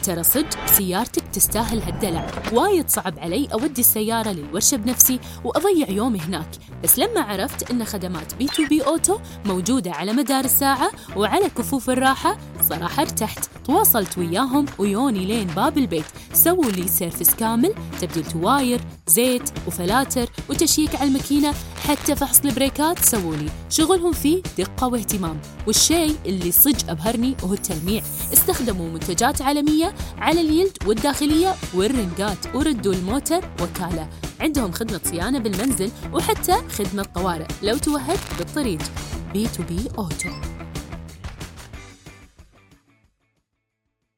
ترى صدق سيارتك تستاهل هالدلع، وايد صعب علي أودي السيارة للورشة بنفسي وأضيع يومي هناك، بس لما عرفت إن خدمات B2B أوتو موجودة على مدار الساعة وعلى كفوف الراحة صراحة ارتحت. تواصلت وياهم ويوني لين باب البيت، سووا لي سيرفس كامل، تبديل تواير، زيت وفلاتر وتشيك على الماكينة، حتى فحص البريكات سووا لي. شغلهم فيه دقة واهتمام، والشيء اللي صج أبهرني وهو التلميع. استخدموا منتجات عالمية على اليلد والداخلية والرنقات، وردوا الموتر وكالة. عندهم خدمة صيانة بالمنزل وحتى خدمة طوارئ لو توهق بالطريق. B2B أوتو.